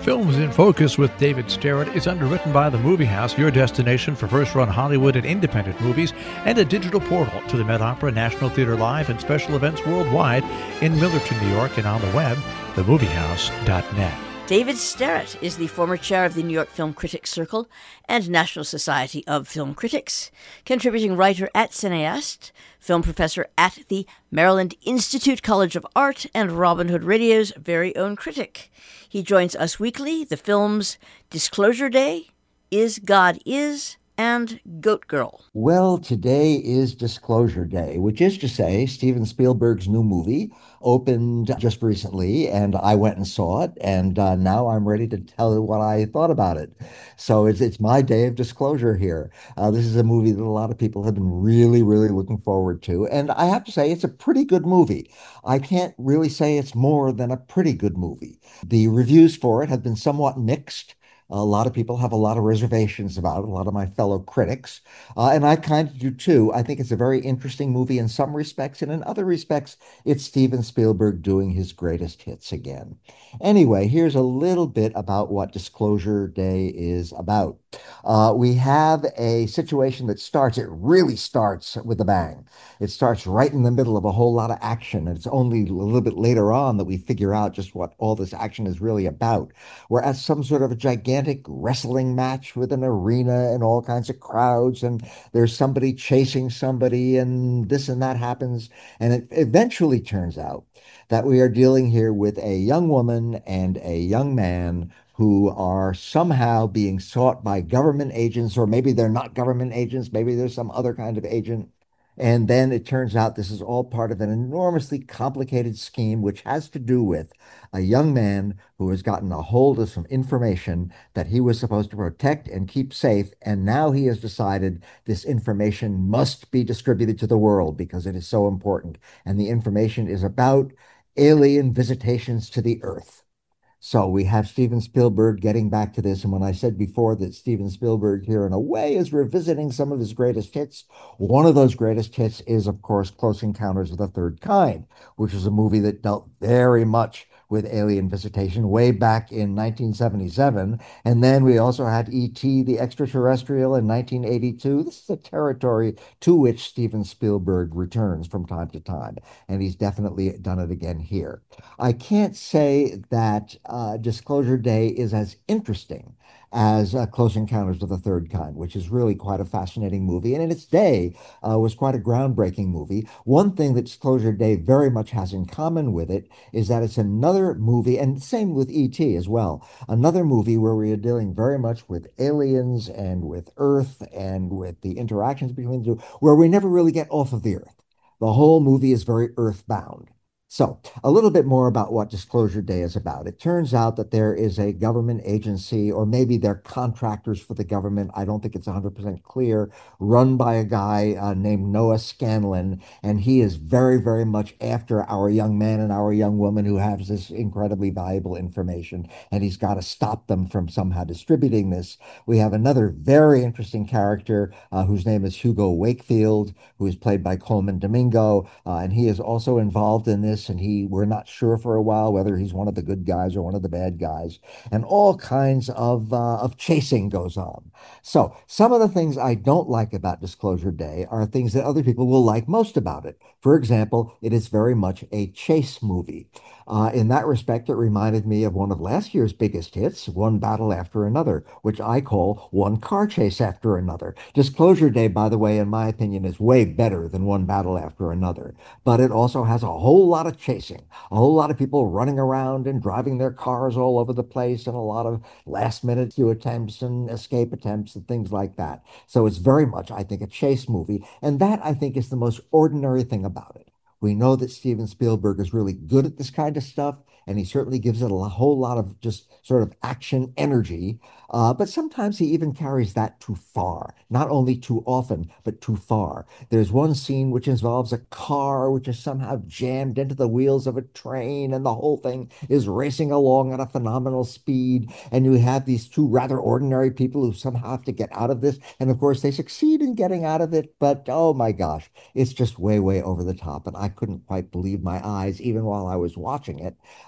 Films in Focus with David Sterrett is underwritten by The Movie House, your destination for first-run Hollywood and independent movies, and a digital portal to the Met Opera, National Theater Live, and special events worldwide in Millerton, New York, and on the web, themoviehouse.net. David Sterrett is the former chair of the New York Film Critics Circle and National Society of Film Critics, contributing writer at Cineast, film professor at the Maryland Institute College of Art, and Robin Hood Radio's very own critic. He joins us weekly, the films Disclosure Day, Is God Is, and Goat Girl. Well, today is Disclosure Day, which is to say Steven Spielberg's new movie opened just recently, and I went and saw it, and now I'm ready to tell you what I thought about it. So it's my day of disclosure here. This is a movie that a lot of people have been really, really looking forward to, and I have to say it's a pretty good movie. I can't really say it's more than a pretty good movie. The reviews for it have been somewhat mixed. A lot of people have a lot of reservations about it, a lot of my fellow critics, and I kind of do too. I think it's a very interesting movie in some respects, and in other respects, it's Steven Spielberg doing his greatest hits again. Anyway, here's a little bit about what Disclosure Day is about. We have a situation that it really starts with a bang. It starts right in the middle of a whole lot of action, and it's only a little bit later on that we figure out just what all this action is really about. We're at some sort of a gigantic wrestling match with an arena and all kinds of crowds, and there's somebody chasing somebody, and this and that happens. And it eventually turns out that we are dealing here with a young woman and a young man who are somehow being sought by government agents, or maybe they're not government agents, maybe there's some other kind of agent. And then it turns out this is all part of an enormously complicated scheme, which has to do with a young man who has gotten a hold of some information that he was supposed to protect and keep safe. And now he has decided this information must be distributed to the world because it is so important. And the information is about alien visitations to the Earth. So we have Steven Spielberg getting back to this. And when I said before that Steven Spielberg here in a way is revisiting some of his greatest hits, one of those greatest hits is, of course, Close Encounters of the Third Kind, which is a movie that dealt very much with alien visitation way back in 1977. And then we also had E.T. the Extraterrestrial in 1982. This is a territory to which Steven Spielberg returns from time to time, and he's definitely done it again here. I can't say that Disclosure Day is as interesting as Close Encounters of the Third Kind, which is really quite a fascinating movie, and in its day was quite a groundbreaking movie. One thing that Disclosure Day very much has in common with it is that it's another movie, and same with E.T. as well, another movie where we are dealing very much with aliens and with Earth and with the interactions between the two, where we never really get off of the Earth. The whole movie is very earthbound. So, a little bit more about what Disclosure Day is about. It turns out that there is a government agency, or maybe they're contractors for the government. I don't think it's 100% clear, run by a guy named Noah Scanlon. And he is very, very much after our young man and our young woman who has this incredibly valuable information. And he's got to stop them from somehow distributing this. We have another very interesting character whose name is Hugo Wakefield, who is played by Coleman Domingo. And he is also involved in this. And we're not sure for a while whether he's one of the good guys or one of the bad guys, and all kinds of chasing goes on. So some of the things I don't like about Disclosure Day are things that other people will like most about it. For example, it is very much a chase movie. In that respect, it reminded me of one of last year's biggest hits, One Battle After Another, which I call One Car Chase After Another. Disclosure Day, by the way, in my opinion, is way better than One Battle After Another, but it also has a whole lot of chasing, a whole lot of people running around and driving their cars all over the place, and a lot of last-minute rescue attempts and escape attempts and things like that. So it's very much, I think, a chase movie, and that, I think, is the most ordinary thing about it. We know that Steven Spielberg is really good at this kind of stuff, and he certainly gives it a whole lot of just sort of action energy. But sometimes he even carries that too far, not only too often, but too far. There's one scene which involves a car which is somehow jammed into the wheels of a train, and the whole thing is racing along at a phenomenal speed. And you have these two rather ordinary people who somehow have to get out of this. And of course, they succeed in getting out of it, but oh my gosh, it's just way, way over the top. And I couldn't quite believe my eyes even while I was watching it.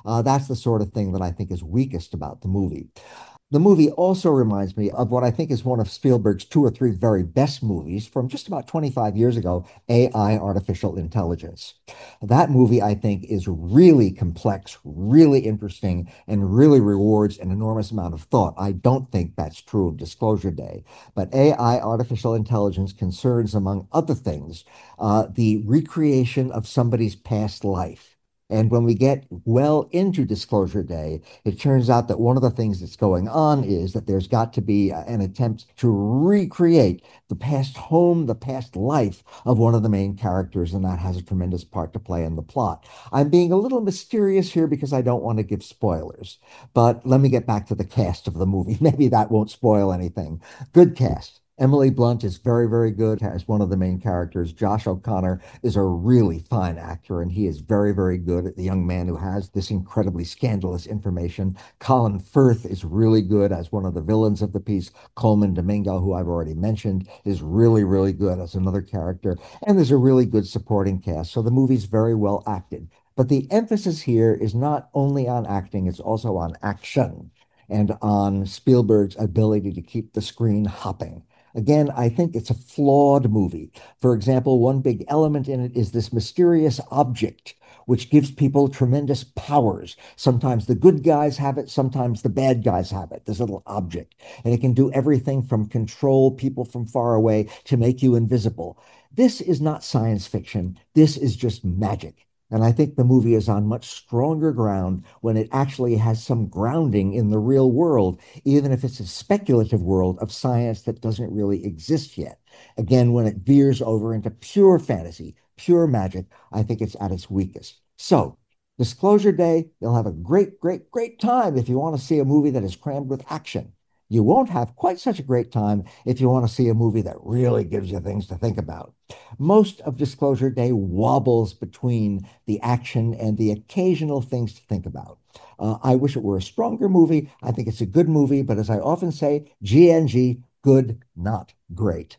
That's the sort of thing that I think is weakest about the movie. The movie also reminds me of what I think is one of Spielberg's two or three very best movies from just about 25 years ago, AI, Artificial Intelligence. That movie, I think, is really complex, really interesting, and really rewards an enormous amount of thought. I don't think that's true of Disclosure Day, but AI, Artificial Intelligence, concerns, among other things, the recreation of somebody's past life. And when we get well into Disclosure Day, it turns out that one of the things that's going on is that there's got to be an attempt to recreate the past home, the past life of one of the main characters, and that has a tremendous part to play in the plot. I'm being a little mysterious here because I don't want to give spoilers, but let me get back to the cast of the movie. Maybe that won't spoil anything. Good cast. Emily Blunt is very, very good as one of the main characters. Josh O'Connor is a really fine actor, and he is very, very good at the young man who has this incredibly scandalous information. Colin Firth is really good as one of the villains of the piece. Coleman Domingo, who I've already mentioned, is really, really good as another character. And there's a really good supporting cast. So the movie's very well acted. But the emphasis here is not only on acting, it's also on action and on Spielberg's ability to keep the screen hopping. Again, I think it's a flawed movie. For example, one big element in it is this mysterious object, which gives people tremendous powers. Sometimes the good guys have it, sometimes the bad guys have it, this little object. And it can do everything from control people from far away to make you invisible. This is not science fiction. This is just magic. And I think the movie is on much stronger ground when it actually has some grounding in the real world, even if it's a speculative world of science that doesn't really exist yet. Again, when it veers over into pure fantasy, pure magic, I think it's at its weakest. So, Disclosure Day, you'll have a great, great, great time if you want to see a movie that is crammed with action. You won't have quite such a great time if you want to see a movie that really gives you things to think about. Most of Disclosure Day wobbles between the action and the occasional things to think about. I wish it were a stronger movie. I think it's a good movie, but as I often say, GNG, good, not great.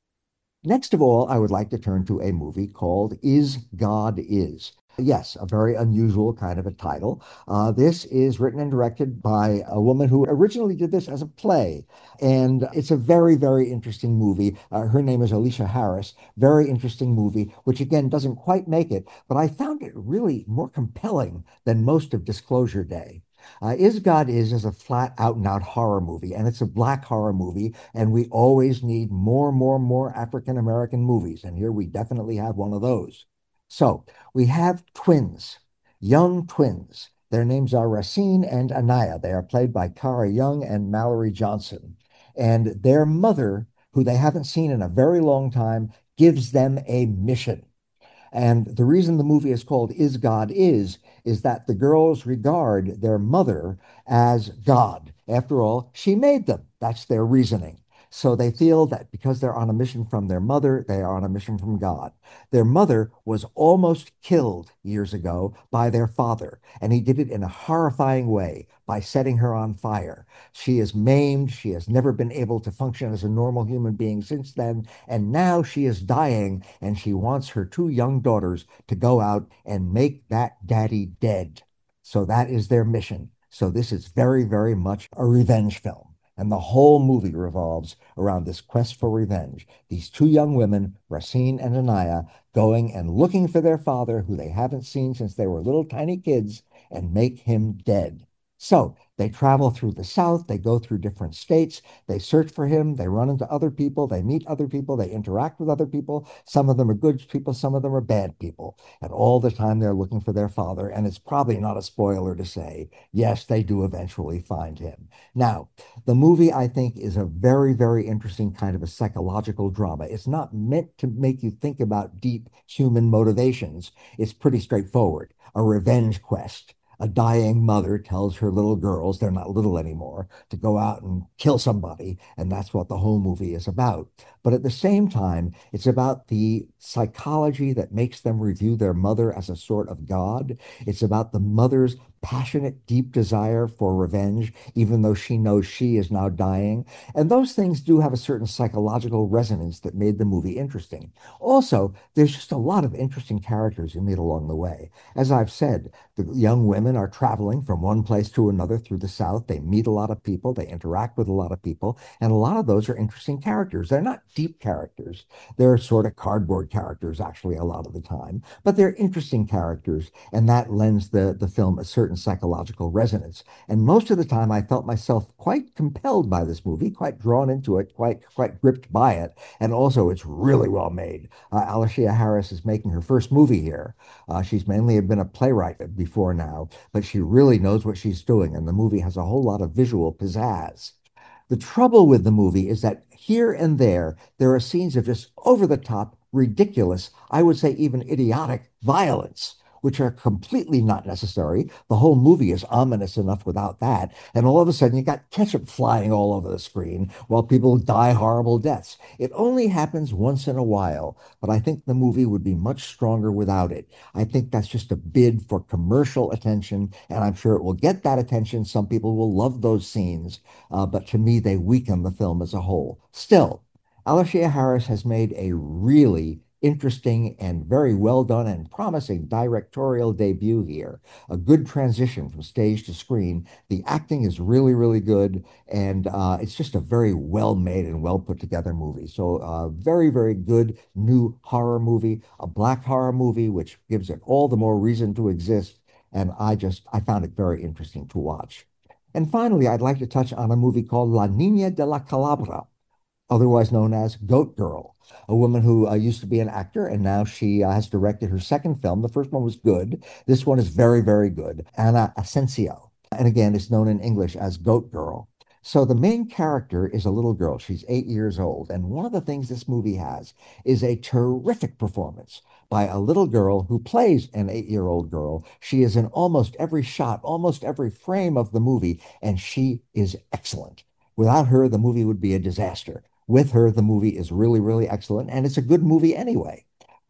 Next of all, I would like to turn to a movie called Is God Is? Yes, a very unusual kind of a title. This is written and directed by a woman who originally did this as a play. And it's a very, very interesting movie. Her name is Alicia Harris. Very interesting movie, which again doesn't quite make it, but I found it really more compelling than most of Disclosure Day. Is God is a flat out and out horror movie, and it's a black horror movie, and we always need more African American movies, and here we definitely have one of those. So we have twins, young twins. Their names are Racine and Anaya. They are played by Cara Young and Mallory Johnson. And their mother, who they haven't seen in a very long time, gives them a mission. And the reason the movie is called Is God is that the girls regard their mother as God. After all, she made them. That's their reasoning. So they feel that because they're on a mission from their mother, they are on a mission from God. Their mother was almost killed years ago by their father, and he did it in a horrifying way by setting her on fire. She is maimed. She has never been able to function as a normal human being since then, and now she is dying, and she wants her two young daughters to go out and make that daddy dead. So that is their mission. So this is very, very much a revenge film. And the whole movie revolves around this quest for revenge. These two young women, Racine and Anaya, going and looking for their father, who they haven't seen since they were little tiny kids, and make him dead. So they travel through the South, they go through different states, they search for him, they run into other people, they meet other people, they interact with other people. Some of them are good people, some of them are bad people. And all the time they're looking for their father. And it's probably not a spoiler to say, yes, they do eventually find him. Now, the movie, I think, is a very, very interesting kind of a psychological drama. It's not meant to make you think about deep human motivations. It's pretty straightforward. A revenge quest. A dying mother tells her little girls, they're not little anymore, to go out and kill somebody. And that's what the whole movie is about. But at the same time, it's about the psychology that makes them review their mother as a sort of God. It's about the mother's passionate, deep desire for revenge, even though she knows she is now dying. And those things do have a certain psychological resonance that made the movie interesting. Also, there's just a lot of interesting characters you meet along the way. As I've said, the young women are traveling from one place to another through the South. They meet a lot of people, they interact with a lot of people, and a lot of those are interesting characters. They're not deep characters. They're sort of cardboard characters, actually, a lot of the time, but they're interesting characters, and that lends the film a certain psychological resonance. And most of the time, I felt myself quite compelled by this movie, quite drawn into it, quite gripped by it. And also, it's really well made. Alicia Harris is making her first movie here. She's mainly been a playwright before now, but she really knows what she's doing, and the movie has a whole lot of visual pizzazz. The trouble with the movie is that here and there are scenes of just over the top, ridiculous, I would say even idiotic violence, which are completely not necessary. The whole movie is ominous enough without that. And all of a sudden, you got ketchup flying all over the screen while people die horrible deaths. It only happens once in a while, but I think the movie would be much stronger without it. I think that's just a bid for commercial attention, and I'm sure it will get that attention. Some people will love those scenes, but to me, they weaken the film as a whole. Still, Alicia Harris has made a really interesting and very well done and promising directorial debut here. A good transition from stage to screen. The acting is really, really good, and it's just a very well made and well put together movie. So, very, very good new horror movie, a black horror movie, which gives it all the more reason to exist. And I found it very interesting to watch. And finally, I'd like to touch on a movie called La Niña de la Calabra, otherwise known as Goat Girl, a woman who used to be an actor, and now she has directed her second film. The first one was good. This one is very, very good. Ana Asensio. And again, it's known in English as Goat Girl. So the main character is a little girl. She's 8 years old. And one of the things this movie has is a terrific performance by a little girl who plays an 8-year-old girl. She is in almost every shot, almost every frame of the movie, and she is excellent. Without her, the movie would be a disaster. With her, the movie is really, really excellent, and it's a good movie anyway.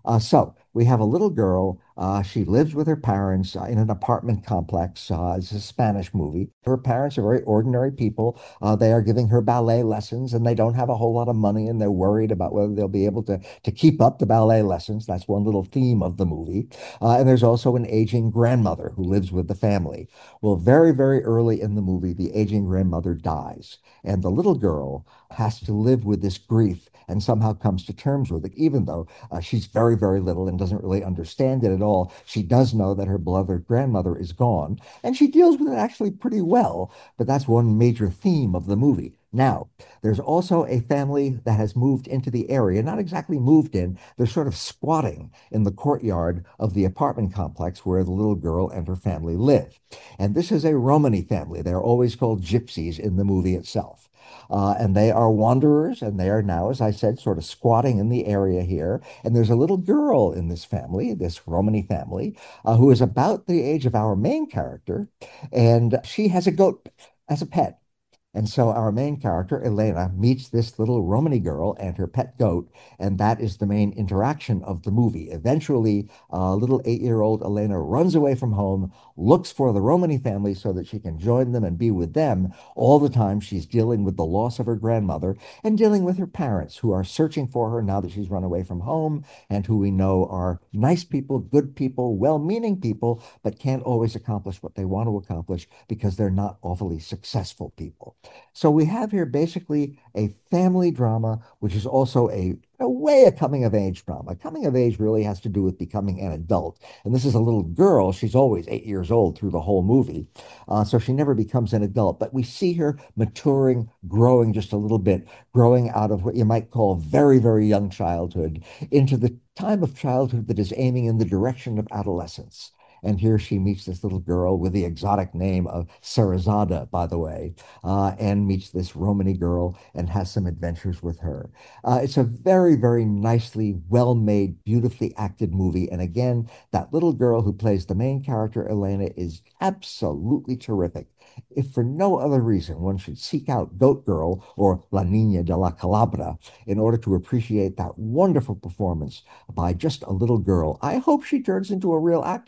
So we have a little girl. She lives with her parents in an apartment complex. It's a Spanish movie. Her parents are very ordinary people. They are giving her ballet lessons, and they don't have a whole lot of money, and they're worried about whether they'll be able to keep up the ballet lessons. That's one little theme of the movie. And there's also an aging grandmother who lives with the family. Well, very, very early in the movie, the aging grandmother dies, and the little girl has to live with this grief and somehow comes to terms with it, even though she's very, very little and doesn't really understand it at all. She does know that her beloved grandmother is gone, and she deals with it actually pretty well, but that's one major theme of the movie. Now, there's also a family that has moved into the area, not exactly moved in, they're sort of squatting in the courtyard of the apartment complex where the little girl and her family live. And this is a Romany family. They're always called gypsies in the movie itself. And they are wanderers, and they are now, as I said, sort of squatting in the area here. And there's a little girl in this family, this Romany family, who is about the age of our main character, and she has a goat as a pet. And so our main character, Elena, meets this little Romany girl and her pet goat, and that is the main interaction of the movie. Eventually, little 8-year-old Elena runs away from home, looks for the Romany family so that she can join them and be with them. All the time, she's dealing with the loss of her grandmother and dealing with her parents who are searching for her now that she's run away from home, and who we know are nice people, good people, well-meaning people, but can't always accomplish what they want to accomplish because they're not awfully successful people. So we have here basically a family drama, which is also a way a coming of age drama. Coming of age really has to do with becoming an adult. And this is a little girl. She's always 8 years old through the whole movie. So she never becomes an adult. But we see her maturing, growing just a little bit, growing out of what you might call very, very young childhood into the time of childhood that is aiming in the direction of adolescence. And here she meets this little girl with the exotic name of Sarazada, by the way, and meets this Romany girl and has some adventures with her. It's a very, very nicely, well-made, beautifully acted movie. And again, that little girl who plays the main character, Elena, is absolutely terrific. If for no other reason, one should seek out Goat Girl or La Niña de la Calabra in order to appreciate that wonderful performance by just a little girl. I hope she turns into a real actor.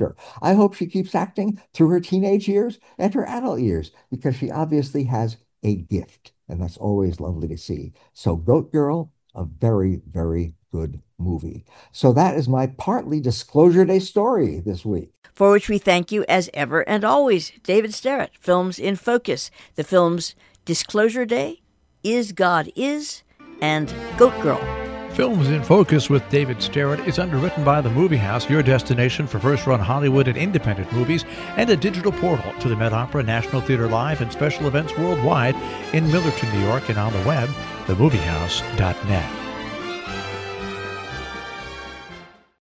I hope she keeps acting through her teenage years and her adult years because she obviously has a gift, and that's always lovely to see. So Goat Girl, a very, very good movie. So that is my partly Disclosure Day story this week. For which we thank you as ever and always, David Sterrett, Films in Focus. The films Disclosure Day, Is God Is, and Goat Girl. Films in Focus with David Sterrett is underwritten by The Movie House, your destination for first-run Hollywood and independent movies, and a digital portal to the Met Opera, National Theater Live, and special events worldwide in Millerton, New York, and on the web, themoviehouse.net.